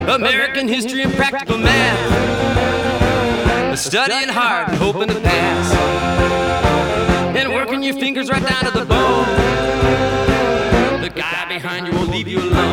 American history and practical math, studying hard and hoping to pass, and working your fingers right down to the bone. The guy behind you won't leave you alone.